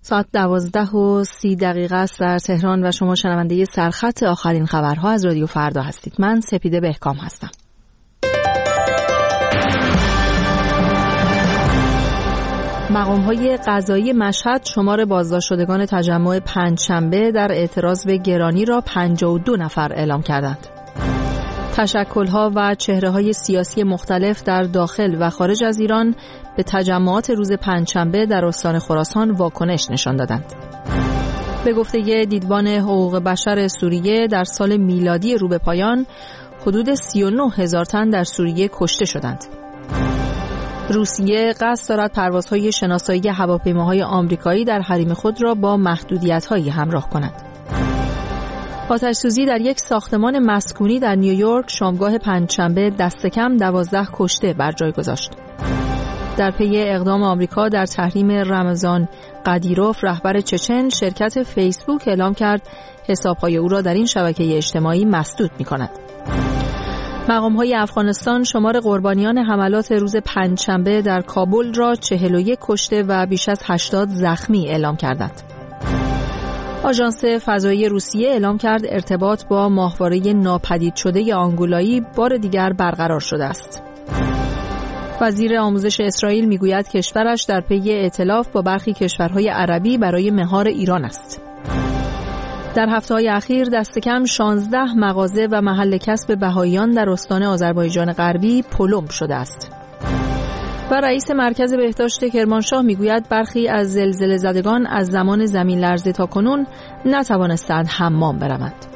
ساعت 12:30 است در تهران و شما شنونده سرخط آخرین خبرها از رادیو فردا هستید. من سپیده بهکام هستم. مقام‌های قضایی مشهد شمار بازداشت شدگان تجمع پنجشنبه در اعتراض به گرانی را 52 نفر اعلام کردند. تشکل‌ها و چهره‌های سیاسی مختلف در داخل و خارج از ایران به تجمعات روز پنجشنبه در استان خراسان واکنش نشان دادند. به گفته دیدبان حقوق بشر سوریه در سال میلادی رو به پایان حدود 39,000 تن در سوریه کشته شدند. روسیه قصد دارد پروازهای شناسایی هواپیماهای آمریکایی در حریم خود را با محدودیت‌هایی همراه کند. آتش‌سوزی در یک ساختمان مسکونی در نیویورک شامگاه پنجشنبه دست کم 12 کشته بر جای گذاشت. در پی اقدام آمریکا در تحریم رمضان قدیروف رهبر چچن، شرکت فیسبوک اعلام کرد حساب‌های او را در این شبکه اجتماعی مسدود می‌کند. مقام‌های افغانستان شمار قربانیان حملات روز پنجشنبه در کابل را 41 کشته و بیش از 80 زخمی اعلام کردند. آژانس فضایی روسیه اعلام کرد ارتباط با ماهواره ناپدید شده آنگولایی بار دیگر برقرار شده است. وزیر آموزش اسرائیل میگوید کشورش در پی ائتلاف با برخی کشورهای عربی برای مهار ایران است. در هفته‌های اخیر دست کم 16 مغازه و محل کسب بهائیان در استان آذربایجان غربی پلم شده است. و رئیس مرکز بهداشت کرمانشاه میگوید برخی از زلزله زدگان از زمان زمین لرزه تا کنون نتوانستند حمام بروند.